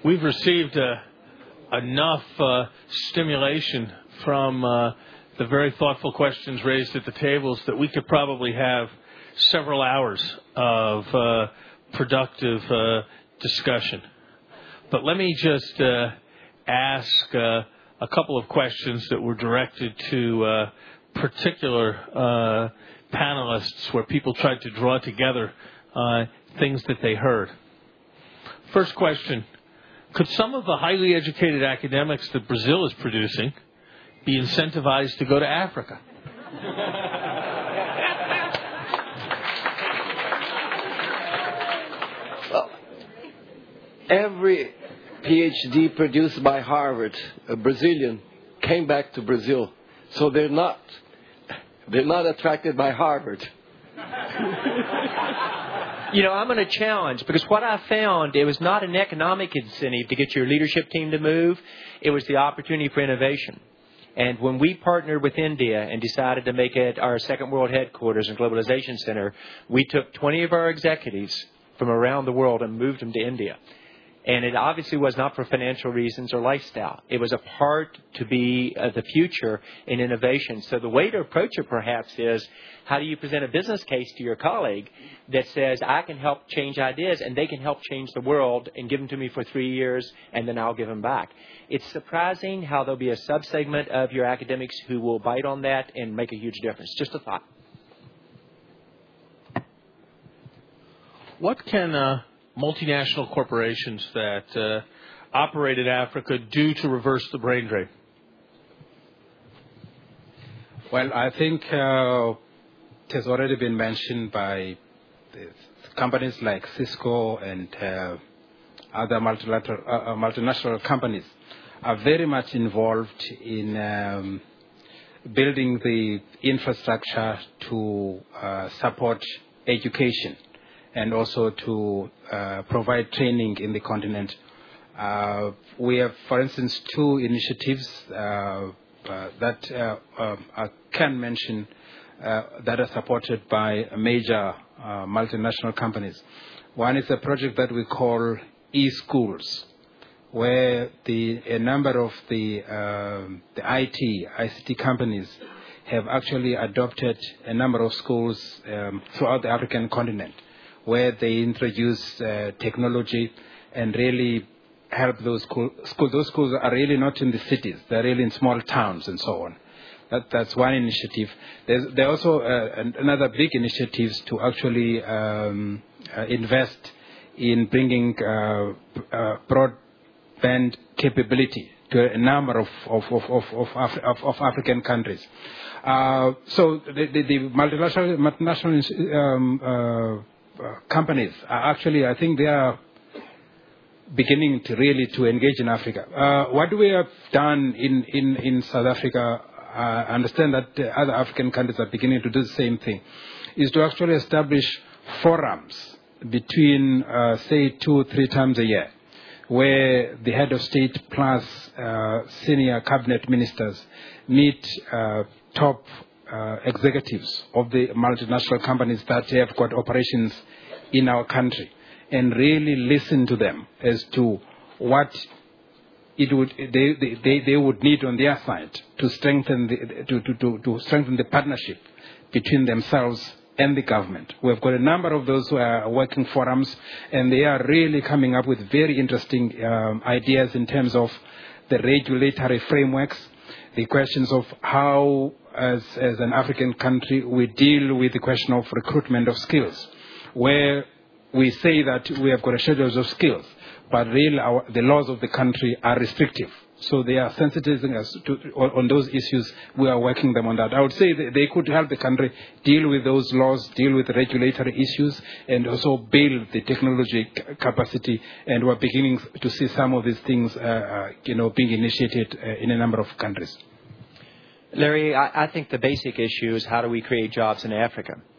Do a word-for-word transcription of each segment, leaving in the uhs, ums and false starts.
we've received uh, enough uh, stimulation from uh, the very thoughtful questions raised at the tables that we could probably have several hours of uh, productive uh, discussion. But let me just uh, ask uh, a couple of questions that were directed to uh, particular uh, panelists where people tried to draw together uh, things that they heard. First question, could some of the highly educated academics that Brazil is producing be incentivized to go to Africa? Well, every PhD produced by Harvard, a Brazilian, came back to Brazil. So they're not, they're not attracted by Harvard. You know, I'm going to challenge, because what I found, it was not an economic incentive to get your leadership team to move. It was the opportunity for innovation. And when we partnered with India and decided to make it our second world headquarters and globalization center, we took twenty of our executives from around the world and moved them to India. And it obviously was not for financial reasons or lifestyle. It was a part to be uh, the future in innovation. So the way to approach it perhaps is, how do you present a business case to your colleague that says, I can help change ideas and they can help change the world and give them to me for three years and then I'll give them back. It's surprising how there'll be a subsegment of your academics who will bite on that and make a huge difference. Just a thought. What can uh, multinational corporations that uh, operate in Africa do to reverse the brain drain? Well, I think uh, it has already been mentioned by companies like Cisco and uh, other multilateral, uh, multinational companies are very much involved in um, building the infrastructure to uh, support education and also to uh, provide training in the continent. Uh, we have, for instance, two initiatives uh, uh, that uh, uh, I can mention uh, that are supported by major uh, multinational companies. One is a project that we call e-schools, where the a number of the, uh, the I T, I C T companies have actually adopted a number of schools um, throughout the African continent, where they introduce uh, technology and really help those school, schools. Those schools are really not in the cities. They're really in small towns and so on. That, that's one initiative. There's, there are also uh, another big initiatives to actually um, uh, invest in bringing uh, uh, broadband capability to a number of, of, of, of, of, Af- of, of African countries. Uh, so the, the, the multinational, multinational um, uh, Uh, companies are actually, I think they are beginning to really to engage in Africa. Uh, what we have done in, in, in South Africa, I understand that uh, other African countries are beginning to do the same thing, is to actually establish forums between, uh, say, two or three times a year, where the head of state plus uh, senior cabinet ministers meet uh, top Uh, executives of the multinational companies that have got operations in our country and really listen to them as to what it would they, they, they would need on their side to strengthen the, to, to, to, to strengthen the partnership between themselves and the government. We've got a number of those who are working forums, and they are really coming up with very interesting um, ideas in terms of the regulatory frameworks, the questions of how As, as an African country, we deal with the question of recruitment of skills, where we say that we have got a shortage of skills, but really our, the laws of the country are restrictive. So they are sensitizing us to, on, on those issues. We are working them on that. I would say that they could help the country deal with those laws, deal with the regulatory issues, and also build the technology c- capacity. And we're beginning to see some of these things, uh, uh, you know, being initiated uh, in a number of countries. Larry, I, I think the basic issue is how do we create jobs in Africa?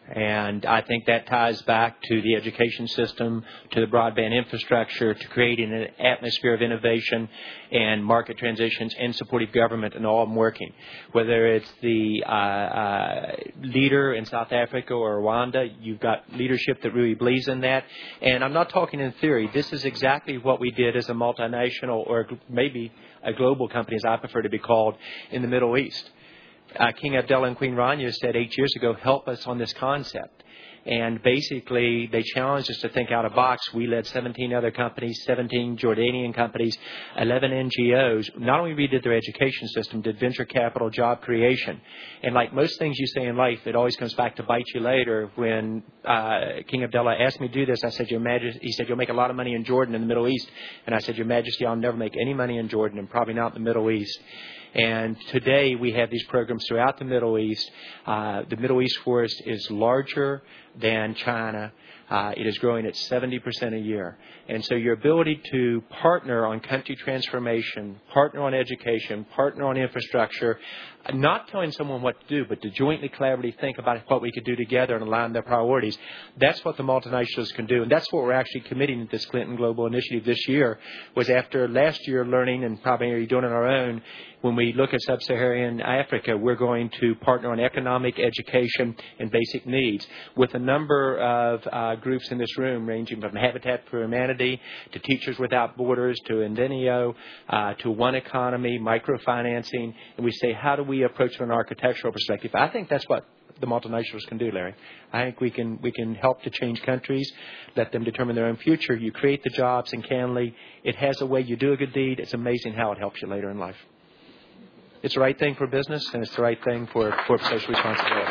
And I think that ties back to the education system, to the broadband infrastructure, to creating an atmosphere of innovation and market transitions and supportive government, and all of them working. Whether it's the uh, uh, leader in South Africa or Rwanda, you've got leadership that really believes in that. And I'm not talking in theory. This is exactly what we did as a multinational, or maybe a global company, as I prefer to be called, in the Middle East. Uh, King Abdullah and Queen Rania said eight years ago, help us on this concept. And basically, they challenged us to think out of the box. We led seventeen other companies, seventeen Jordanian companies, eleven N G Os. Not only redid their education system, did venture capital, job creation. And like most things you say in life, it always comes back to bite you later. When uh, King Abdullah asked me to do this, I said, Your Majesty, he said, you'll make a lot of money in Jordan in the Middle East. And I said, Your Majesty, I'll never make any money in Jordan, and probably not in the Middle East. And today we have these programs throughout the Middle East. Uh, the Middle East for us is larger than China. Uh, it is growing at seventy percent a year. And so your ability to partner on country transformation, partner on education, partner on infrastructure, not telling someone what to do, but to jointly, collaboratively think about what we could do together and align their priorities, that's what the multinationals can do. And that's what we're actually committing to this Clinton Global Initiative this year, was after last year learning, and probably doing it on our own, when we look at sub-Saharan Africa, we're going to partner on economic, education, and basic needs with a number of uh, groups in this room, ranging from Habitat for Humanity to Teachers Without Borders to Indenio uh, to One Economy, microfinancing. And we say, how do we approach it from an architectural perspective? I think that's what the multinationals can do, Larry. I think we can we can help to change countries, let them determine their own future. You create the jobs, and candidly, it has a way you do a good deed. It's amazing how it helps you later in life. It's the right thing for business, and it's the right thing for, for social responsibility.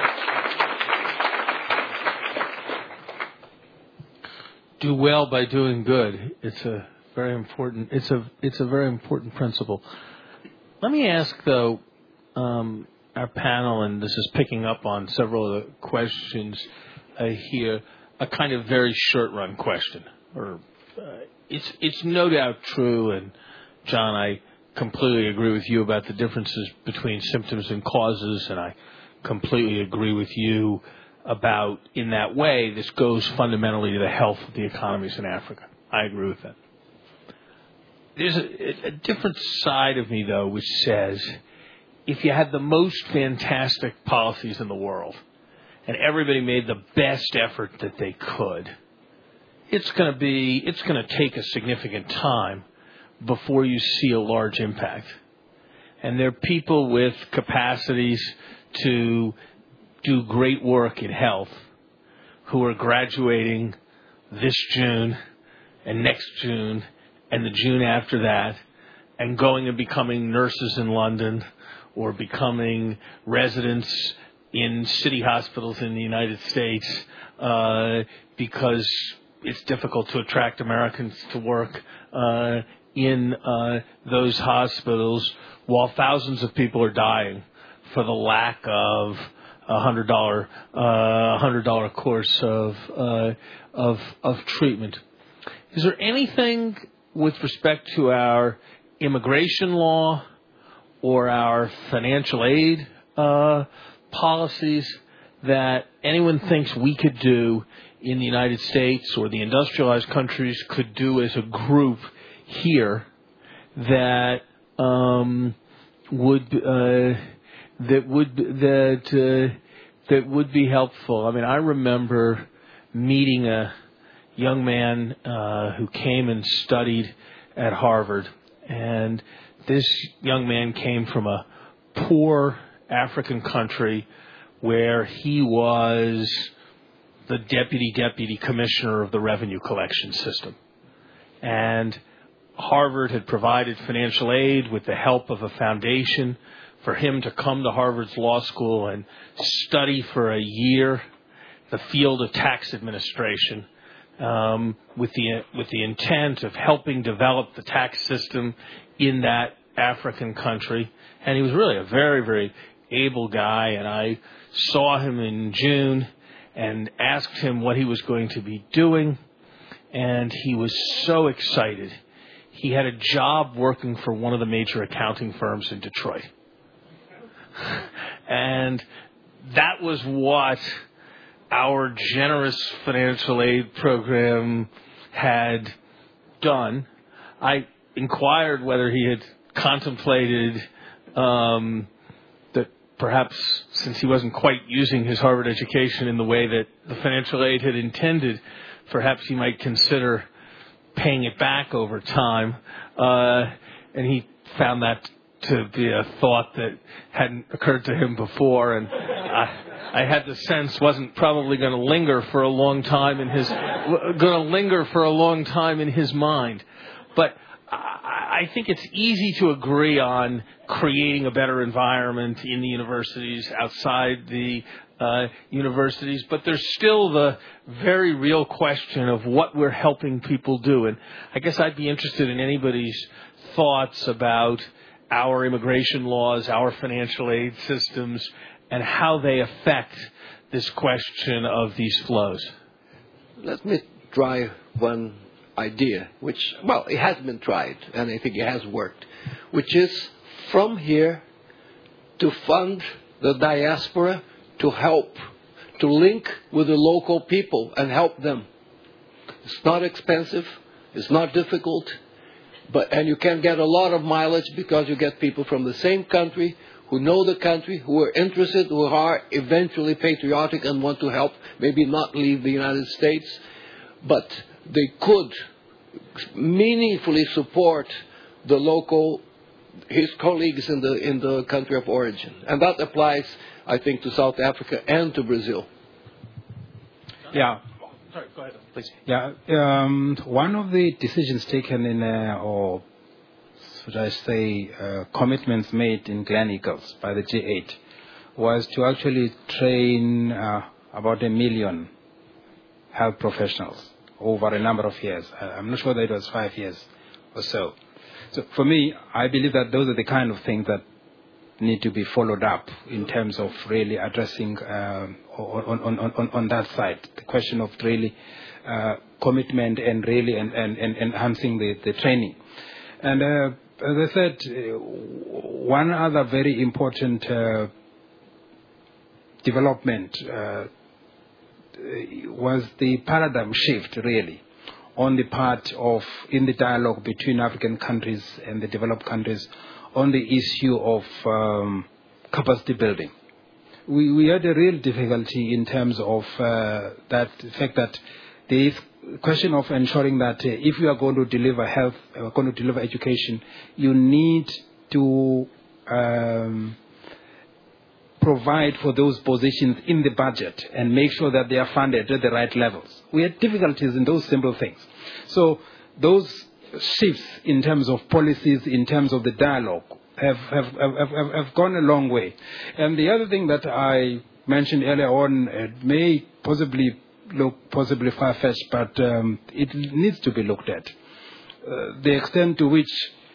Do well by doing good. It's a very important. It's a it's a very important principle. Let me ask though, um, our panel, and this is picking up on several of the questions uh, here, a kind of very short run question. Or uh, it's it's no doubt true, and John, I completely agree with you about the differences between symptoms and causes, and I completely agree with you about, in that way, this goes fundamentally to the health of the economies in Africa. I agree with that. There's a, a different side of me, though, which says, if you had the most fantastic policies in the world, and everybody made the best effort that they could, it's going to be, it's going to take a significant time before you see a large impact. And there are people with capacities to do great work in health who are graduating this June and next June and the June after that, and going and becoming nurses in London or becoming residents in city hospitals in the United States uh, because it's difficult to attract Americans to work uh, in uh, those hospitals, while thousands of people are dying for the lack of a hundred dollar uh, hundred dollar course of uh, of of treatment. Is there anything with respect to our immigration law or our financial aid uh, policies that anyone thinks we could do in the United States or the industrialized countries could do as a group here that um, would uh, that would that uh, that would be helpful? I mean, I remember meeting a young man uh, who came and studied at Harvard, and this young man came from a poor African country where he was the deputy deputy commissioner of the revenue collection system. And Harvard had provided financial aid with the help of a foundation for him to come to Harvard's law school and study for a year the field of tax administration um, with the with the intent of helping develop the tax system in that African country. And he was really a very, very able guy, and I saw him in June and asked him what he was going to be doing, and he was so excited. He had a job working for one of the major accounting firms in Detroit. And that was what our generous financial aid program had done. I inquired whether he had contemplated um, that perhaps, since he wasn't quite using his Harvard education in the way that the financial aid had intended, perhaps he might consider paying it back over time. Uh, and he found that to be a thought that hadn't occurred to him before, and I, I had the sense wasn't probably going to linger for a long time in his going to linger for a long time in his mind. But I, I think it's easy to agree on creating a better environment in the universities, outside the uh, universities, but there's still the very real question of what we're helping people do. And I guess I'd be interested in anybody's thoughts about our immigration laws, our financial aid systems, and how they affect this question of these flows. Let me try one idea, which, well, it has been tried, and I think it has worked, which is from here to fund the diaspora, to help, to link with the local people and help them. It's not expensive, it's not difficult, but and you can get a lot of mileage because you get people from the same country who know the country, who are interested, who are eventually patriotic and want to help, maybe not leave the United States, but they could meaningfully support the local, his colleagues in the in the country of origin. And that applies, I think, to South Africa and to Brazil. Yeah. Sorry, go ahead, please. Yeah. Um, one of the decisions taken in, uh, or should I say, uh, commitments made in Glen Eagles by the G eight was to actually train uh, about a million health professionals over a number of years. I'm not sure that it was five years or so. So for me, I believe that those are the kind of things that need to be followed up in terms of really addressing um, on, on, on, on that side, the question of really uh, commitment and really and, and, and enhancing the, the training. And uh, as I said, uh, one other very important uh, development uh, was the paradigm shift, really, on the part of, in the dialogue between African countries and the developed countries on the issue of um, capacity building. We, we had a real difficulty in terms of uh, that the fact that there is a question of ensuring that uh, if you are going to deliver health, uh, going to deliver education, you need to um, provide for those positions in the budget and make sure that they are funded at the right levels. We had difficulties in those simple things. So those shifts in terms of policies, in terms of the dialogue, have, have, have, have, have gone a long way. And the other thing that I mentioned earlier on, it may possibly look possibly far-fetched, but um, it needs to be looked at. Uh, the extent to which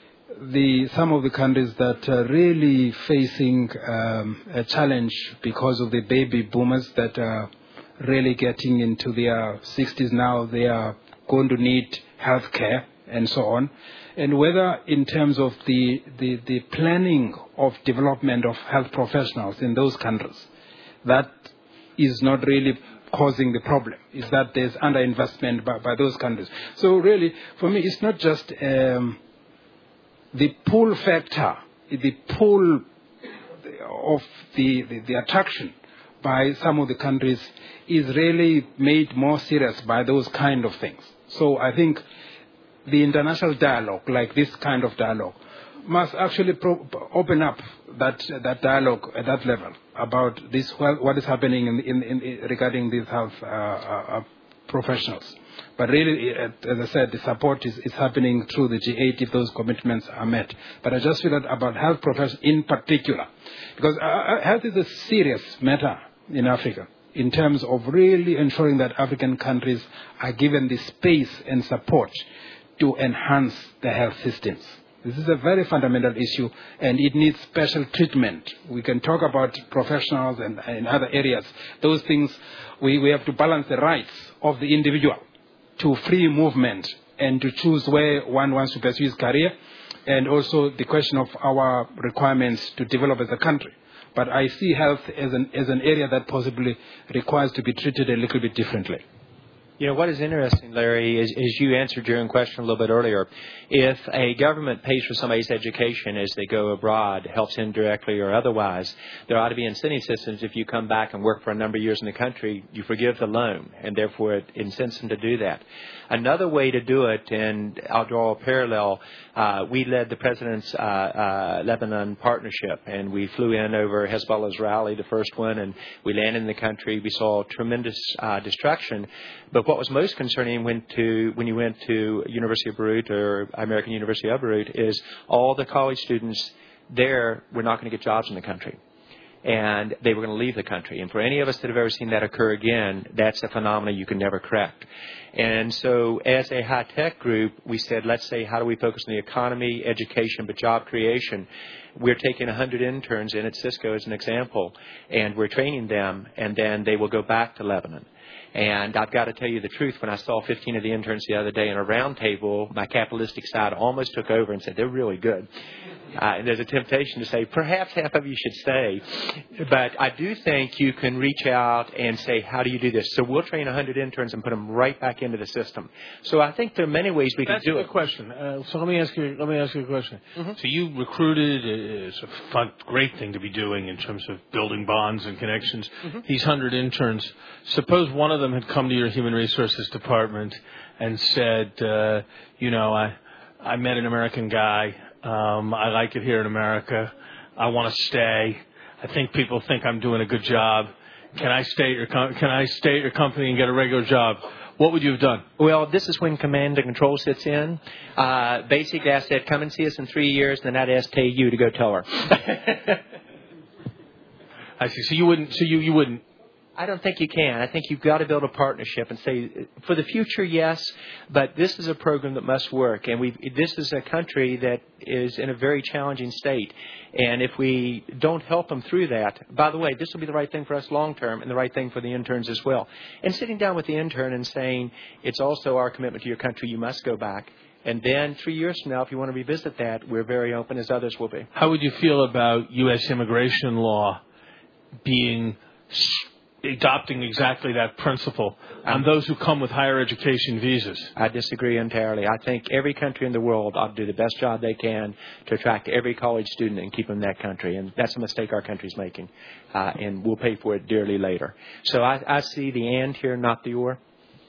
the some of the countries that are really facing um, a challenge because of the baby boomers that are really getting into their sixties now, they are going to need health care and so on, and whether in terms of the, the, the planning of development of health professionals in those countries, that is not really causing the problem, is that there's underinvestment by, by those countries. So really, for me, it's not just um, the pull factor, the pull of the, the, the attraction by some of the countries is really made more serious by those kind of things. So I think the international dialogue, like this kind of dialogue, must actually pro- open up that that dialogue at that level about this, what is happening in, in, in regarding these health uh, uh, professionals. But really, as I said, the support is, is happening through the G eight if those commitments are met. But I just feel that about health professionals in particular, because uh, health is a serious matter in Africa in terms of really ensuring that African countries are given the space and support to enhance the health systems. This is a very fundamental issue, and it needs special treatment. We can talk about professionals and in other areas. Those things, we, we have to balance the rights of the individual to free movement and to choose where one wants to pursue his career, and also the question of our requirements to develop as a country. But I see health as an as an area that possibly requires to be treated a little bit differently. You know, what is interesting, Larry, is, is you answered your own question a little bit earlier. If a government pays for somebody's education as they go abroad, helps indirectly or otherwise, there ought to be incentive systems. If you come back and work for a number of years in the country, you forgive the loan, and therefore it incents them to do that. Another way to do it, and I'll draw a parallel, uh, we led the President's uh, uh, Lebanon partnership, and we flew in over Hezbollah's rally, the first one, and we landed in the country. We saw tremendous uh, destruction. But what was most concerning when, to, when you went to University of Beirut or American University of Beirut is all the college students there were not going to get jobs in the country. And they were going to leave the country. And for any of us that have ever seen that occur again, that's a phenomenon you can never correct. And so as a high-tech group, we said, let's say, how do we focus on the economy, education, but job creation? We're taking one hundred interns in at Cisco as an example, and we're training them, and then they will go back to Lebanon. And I've got to tell you the truth, when I saw fifteen of the interns the other day in a round table, my capitalistic side almost took over and said, they're really good. Uh, and there's a temptation to say, perhaps half of you should stay. But I do think you can reach out and say, how do you do this? So we'll train one hundred interns and put them right back into the system. So I think there are many ways we That's can do a it. good question. Uh, so let me ask you. Let me ask you a question. Mm-hmm. So you recruited. uh, It's a fun, great thing to be doing in terms of building bonds and connections. Mm-hmm. These hundred interns. Suppose one of them had come to your human resources department and said, uh, you know, I I met an American guy. Um, I like it here in America. I want to stay. I think people think I'm doing a good job. Can I stay at your com- Can I stay at your company and get a regular job? What would you have done? Well, this is when command and control sits in. Uh, basically, I said, come and see us in three years, and then I'd ask Tay you to go tell her. I see. So you wouldn't. So you you wouldn't. I don't think you can. I think you've got to build a partnership and say, for the future, yes, but this is a program that must work. And we this is a country that is in a very challenging state. And if we don't help them through that, by the way, this will be the right thing for us long term and the right thing for the interns as well. And sitting down with the intern and saying, it's also our commitment to your country, you must go back. And then three years from now, if you want to revisit that, we're very open, as others will be. How would you feel about U S immigration law being adopting exactly that principle on those who come with higher education visas? I disagree entirely. I think every country in the world ought to do the best job they can to attract every college student and keep them in that country. And that's a mistake our country's making. Uh, and we'll pay for it dearly later. So I, I see the and here, not the or.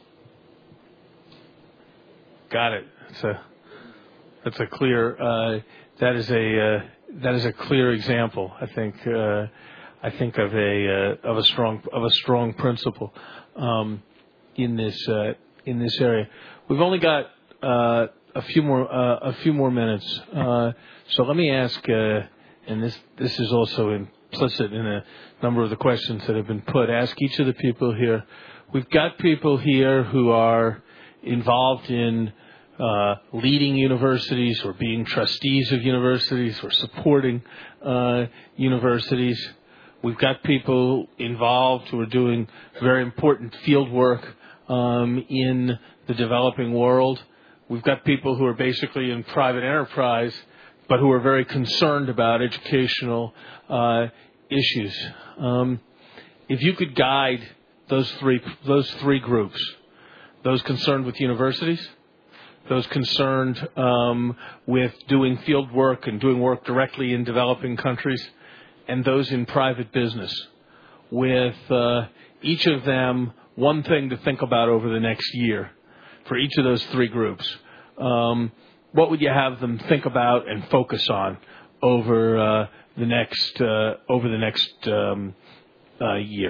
Got it. That's a that's a clear. Uh, that is a uh, that is a clear example. I think. Uh, I think of a uh, of a strong of a strong principle um, in this uh, in this area. We've only got uh, a few more uh, a few more minutes, uh, so let me ask. Uh, and this this is also implicit in a number of the questions that have been put. Ask each of the people here. We've got people here who are involved in uh, leading universities, or being trustees of universities, or supporting uh, universities. We've got people involved who are doing very important field work um, in the developing world. We've got people who are basically in private enterprise, but who are very concerned about educational uh, issues. Um, if you could guide those three those three groups, those concerned with universities, those concerned um, with doing field work and doing work directly in developing countries, and those in private business, with uh, each of them one thing to think about over the next year for each of those three groups. Um, what would you have them think about and focus on over uh, the next uh, over the next um, uh, year?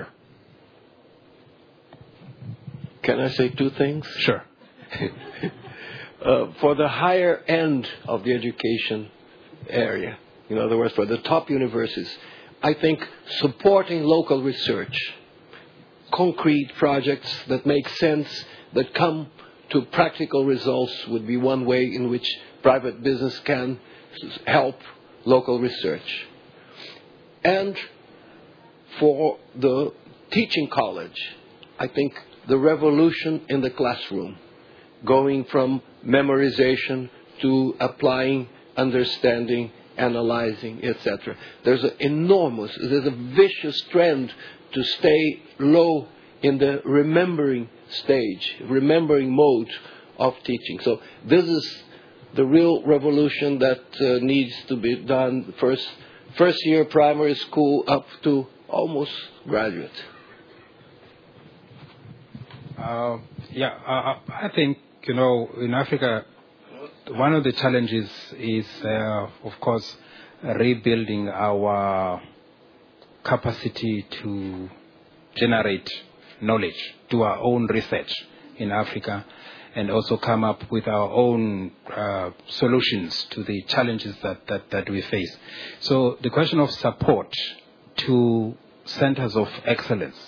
Can I say two things? Sure. uh, for the higher end of the education area, in other words, for the top universities, I think supporting local research, concrete projects that make sense, that come to practical results, would be one way in which private business can help local research. And for the teaching college, I think the revolution in the classroom, going from memorization to applying, understanding analyzing, et cetera. There's an enormous, there's a vicious trend to stay low in the remembering stage, remembering mode of teaching. So this is the real revolution that uh, needs to be done first, first year primary school up to almost graduate. Uh, yeah, uh, I think, you know, in Africa, one of the challenges is, uh, of course, rebuilding our capacity to generate knowledge, do our own research in Africa, and also come up with our own uh, solutions to the challenges that, that, that we face. So the question of support to centers of excellence.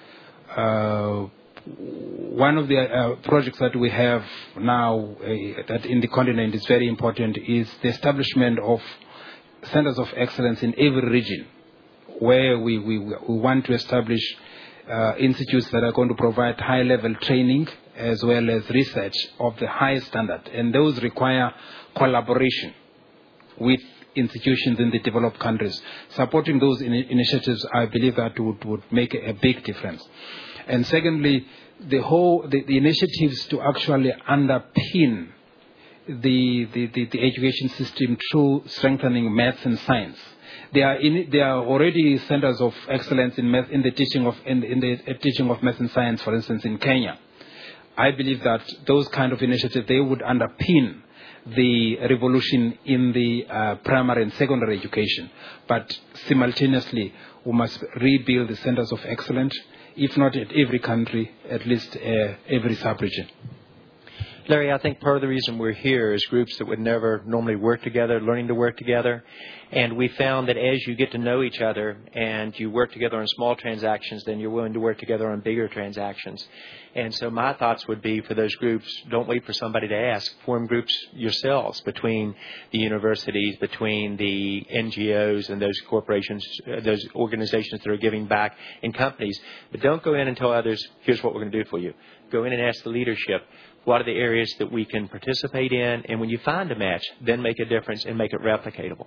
Uh, one of the uh, projects that we have now uh, that in the continent is very important is the establishment of centers of excellence in every region, where we, we, we want to establish uh, institutes that are going to provide high-level training as well as research of the highest standard. And those require collaboration with institutions in the developed countries. Supporting those in- initiatives, I believe that would, would make a big difference. And secondly, the whole the, the initiatives to actually underpin the, the, the, the education system through strengthening maths and science. There are in, there are already centers of excellence in math, in the teaching of in, in the teaching of math and science, for instance, in Kenya. I believe that those kind of initiatives, they would underpin the revolution in the uh, primary and secondary education. But simultaneously, we must rebuild the centers of excellence, if not at every country, at least uh, every sub-region. Larry, I think part of the reason we're here is groups that would never normally work together, learning to work together. And we found that as you get to know each other and you work together on small transactions, then you're willing to work together on bigger transactions. And so my thoughts would be for those groups, don't wait for somebody to ask. Form groups yourselves between the universities, between the N G Os and those corporations, uh, those organizations that are giving back, and companies. But don't go in and tell others, here's what we're going to do for you. Go in and ask the leadership, what are the areas that we can participate in? And when you find a match, then make a difference and make it replicatable.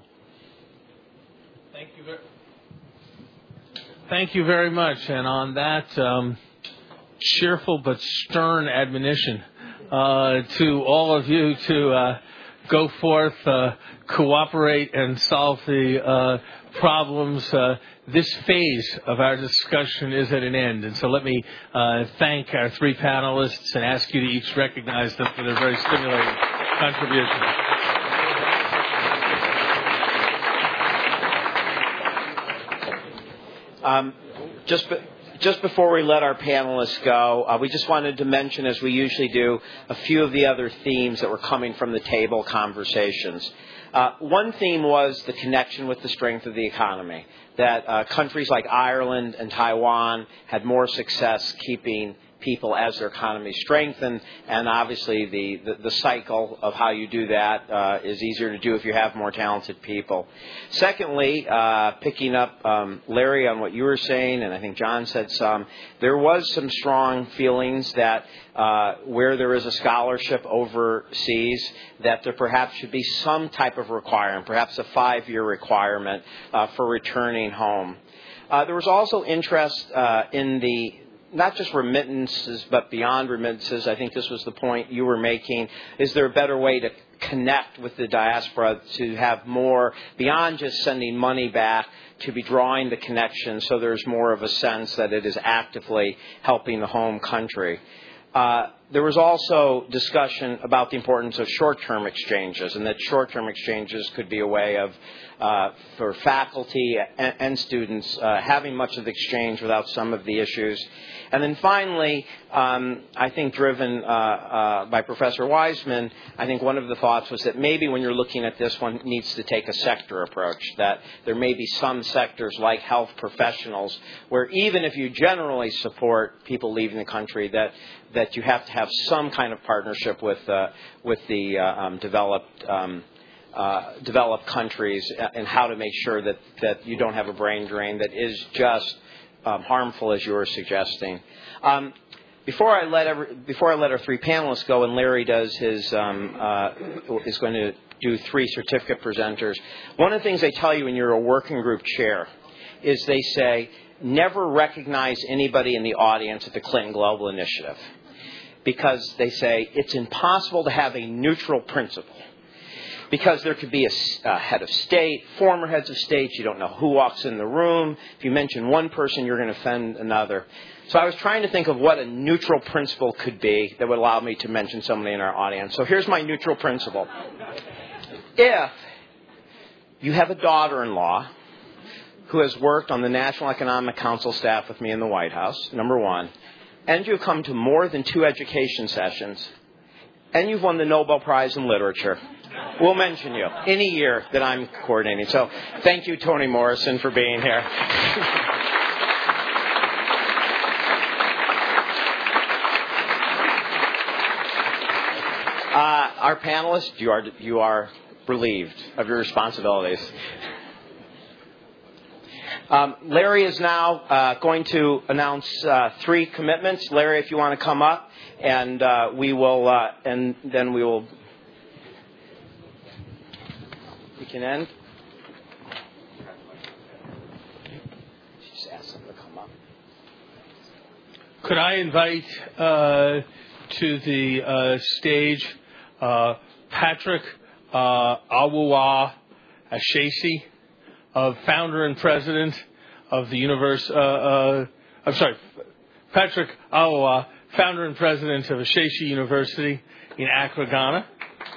Thank you very, Thank you very much. And on that um, cheerful but stern admonition uh, to all of you to uh, go forth, uh, cooperate, and solve the uh, problems. Uh, this phase of our discussion is at an end. And so let me uh, thank our three panelists and ask you to each recognize them for their very stimulating contribution. Um, just, be, just before we let our panelists go, uh, we just wanted to mention, as we usually do, a few of the other themes that were coming from the table conversations. Uh, one theme was the connection with the strength of the economy, that uh, countries like Ireland and Taiwan had more success keeping people as their economy strengthened, and obviously the, the, the cycle of how you do that uh, is easier to do if you have more talented people. Secondly, uh, picking up, um, Larry, on what you were saying, and I think John said some, there was some strong feelings that uh, where there is a scholarship overseas, that there perhaps should be some type of requirement, perhaps a five-year requirement uh, for returning home. Uh, there was also interest uh, in the not just remittances, but beyond remittances. I think this was the point you were making. Is there a better way to connect with the diaspora, to have more, beyond just sending money back, to be drawing the connection so there's more of a sense that it is actively helping the home country? Uh, there was also discussion about the importance of short-term exchanges, and that short-term exchanges could be a way of, uh, for faculty and, and students, uh, having much of the exchange without some of the issues. And then finally, um, I think driven uh, uh, by Professor Wiseman, I think one of the thoughts was that maybe when you're looking at this, one needs to take a sector approach, that there may be some sectors like health professionals where even if you generally support people leaving the country, that that you have to have some kind of partnership with uh, with the uh, um, developed um, uh, developed countries, and how to make sure that, that you don't have a brain drain that is just um, harmful, as you were suggesting. Um, before I let every, before I let our three panelists go, and Larry does his um, uh, is going to do three certificate presenters. One of the things they tell you when you're a working group chair is they say never recognize anybody in the audience at the Clinton Global Initiative, because they say it's impossible to have a neutral principle. Because there could be a, a head of state, former heads of state, you don't know who walks in the room. If you mention one person, you're going to offend another. So I was trying to think of what a neutral principle could be that would allow me to mention somebody in our audience. So here's my neutral principle. If you have a daughter-in-law who has worked on the National Economic Council staff with me in the White House, number one, and you've come to more than two education sessions, and you've won the Nobel Prize in Literature, we'll mention you any year that I'm coordinating. So thank you, Toni Morrison, for being here. uh, our panelists, you are you are relieved of your responsibilities. Um, Larry is now uh, going to announce uh, three commitments. Larry, if you want to come up, and uh, we will, uh, and then we will. We can end. Just ask them to come up. Could I invite uh, to the uh, stage uh, Patrick uh, Awuah Ashesi, of founder and president of the universe. Uh, uh, I'm sorry, Patrick Awuah, founder and president of Ashesi University in Accra, Ghana.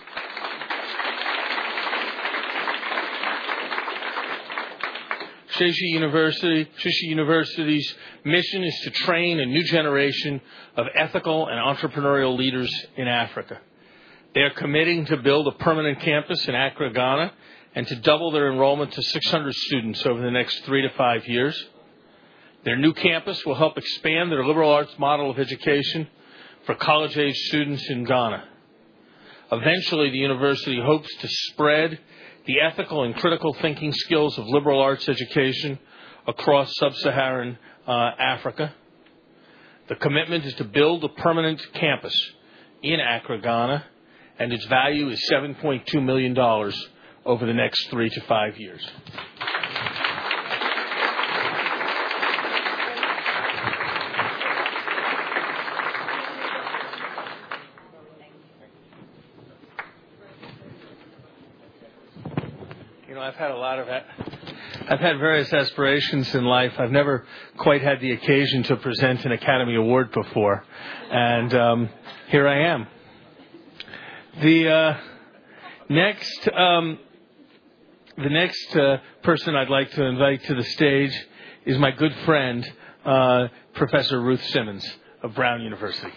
Ashesi University, Ashesi University's mission is to train a new generation of ethical and entrepreneurial leaders in Africa. They are committing to build a permanent campus in Accra, Ghana, and to double their enrollment to six hundred students over the next three to five years. Their new campus will help expand their liberal arts model of education for college-age students in Ghana. Eventually, the university hopes to spread the ethical and critical thinking skills of liberal arts education across sub-Saharan uh, Africa. The commitment is to build a permanent campus in Accra, Ghana, and its value is seven point two million dollars over the next three to five years. You know, I've had a lot of, I've had various aspirations in life. I've never quite had the occasion to present an Academy Award before, and um, here I am. The uh, next. Um, The next uh, person I'd like to invite to the stage is my good friend, uh, Professor Ruth Simmons of Brown University.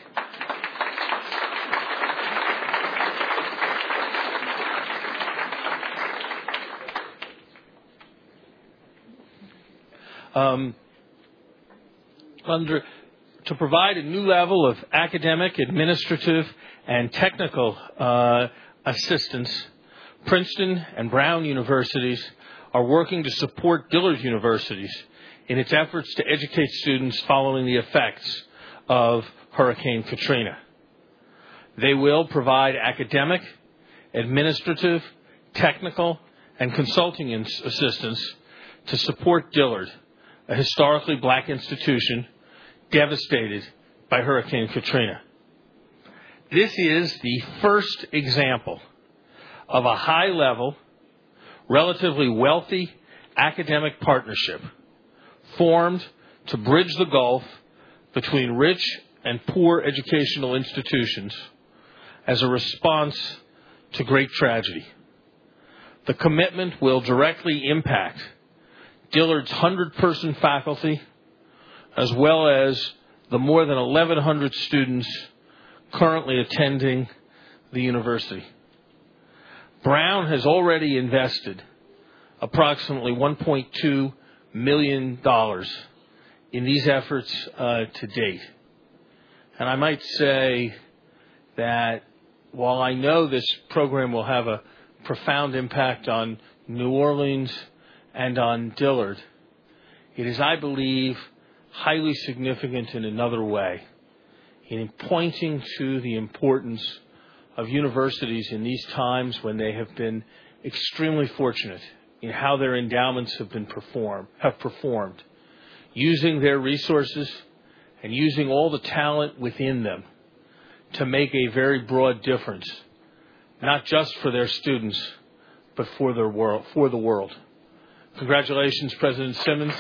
Um, under, to provide a new level of academic, administrative, and technical uh, assistance, Princeton and Brown universities are working to support Dillard universities in its efforts to educate students following the effects of Hurricane Katrina. They will provide academic, administrative, technical, and consulting assistance to support Dillard, a historically black institution devastated by Hurricane Katrina. This is the first example of a high-level, relatively wealthy academic partnership formed to bridge the gulf between rich and poor educational institutions as a response to great tragedy. The commitment will directly impact Dillard's one hundred person faculty, as well as the more than eleven hundred students currently attending the university. Brown has already invested approximately one point two million dollars in these efforts uh, to date. And I might say that while I know this program will have a profound impact on New Orleans and on Dillard, it is, I believe, highly significant in another way. in pointing to the importance of universities in these times when they have been extremely fortunate in how their endowments have been perform, have performed, using their resources and using all the talent within them to make a very broad difference, not just for their students, but for their world, for the world. Congratulations, President Simmons.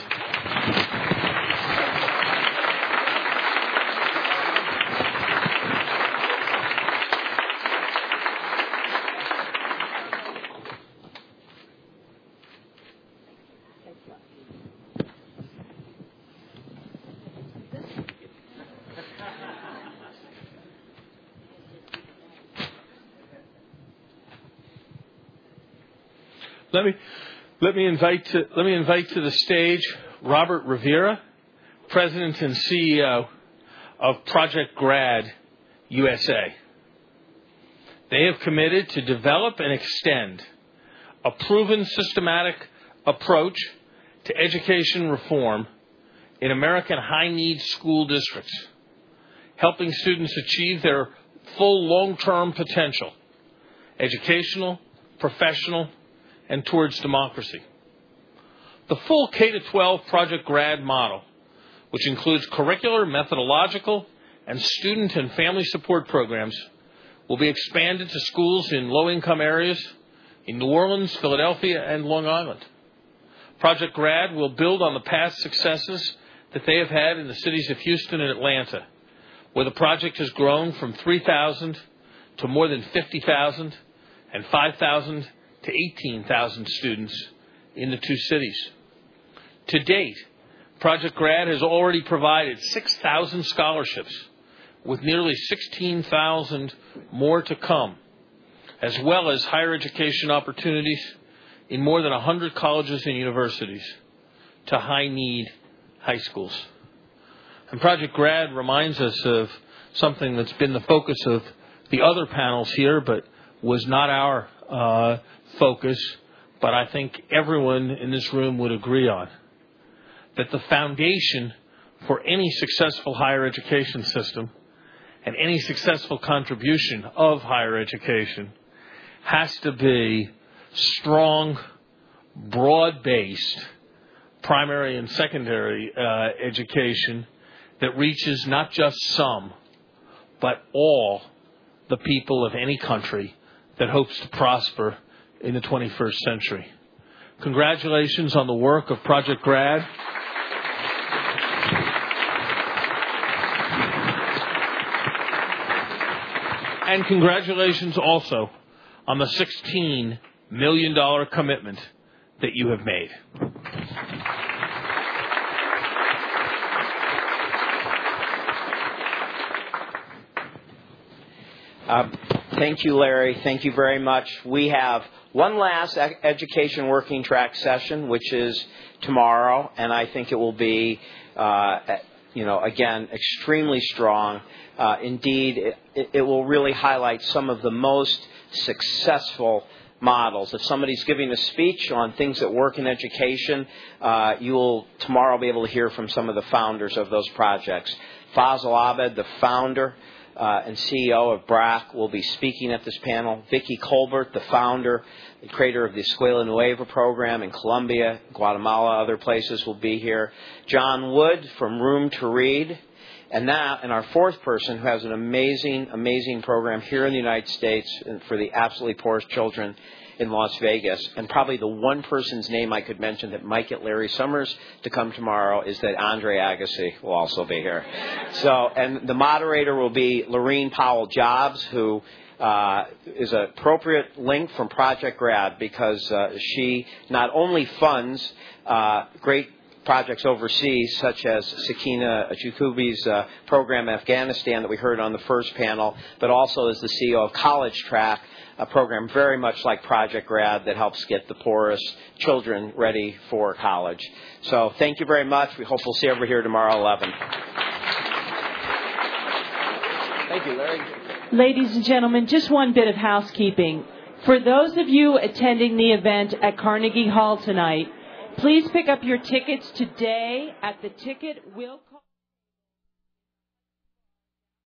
Let me let me invite to let me invite to the stage Robert Rivera, President and C E O of Project Grad U S A. They have committed to develop and extend a proven systematic approach to education reform in American high-need school districts, helping students achieve their full long-term potential, educational, professional, and towards democracy. The full K to twelve Project Grad model, which includes curricular, methodological, and student and family support programs, will be expanded to schools in low-income areas in New Orleans, Philadelphia, and Long Island. Project Grad will build on the past successes that they have had in the cities of Houston and Atlanta, where the project has grown from three thousand to more than fifty thousand and five thousand to eighteen thousand students in the two cities. To date, Project Grad has already provided six thousand scholarships, with nearly sixteen thousand more to come, as well as higher education opportunities in more than one hundred colleges and universities to high-need high schools. And Project Grad reminds us of something that's been the focus of the other panels here, but was not our uh, focus, but I think everyone in this room would agree on, that the foundation for any successful higher education system and any successful contribution of higher education has to be strong, broad-based primary and secondary uh, education that reaches not just some, but all the people of any country that hopes to prosper in the twenty-first century. Congratulations on the work of Project Grad. And congratulations also on the sixteen million dollars commitment that you have made. Uh, thank you, Larry. Thank you very much. We have one last education working track session, which is tomorrow, and I think it will be, uh, you know, again, extremely strong. Uh, indeed, it, it will really highlight some of the most successful models. If somebody's giving a speech on things that work in education, uh, you will tomorrow be able to hear from some of the founders of those projects. Fazl Abed, the founder Uh, and C E O of B R A C, will be speaking at this panel. Vicky Colbert, the founder and creator of the Escuela Nueva program in Colombia, Guatemala, other places, will be here. John Wood from Room to Read. And that, and our fourth person, who has an amazing, amazing program here in the United States for the absolutely poorest children in Las Vegas. And probably the one person's name I could mention that might get Larry Summers to come tomorrow is that Andre Agassi will also be here. So, and the moderator will be Lorene Powell-Jobs, who uh, is an appropriate link from Project Grad, because uh, she not only funds uh, great projects overseas, such as Sakina Jakubi's uh, program in Afghanistan that we heard on the first panel, but also is the C E O of College Track, a program very much like Project Grad that helps get the poorest children ready for college. So thank you very much. We hope we'll see you over here tomorrow at eleven. Thank you, Larry. Ladies and gentlemen, just one bit of housekeeping. For those of you attending the event at Carnegie Hall tonight, please pick up your tickets today at the ticket will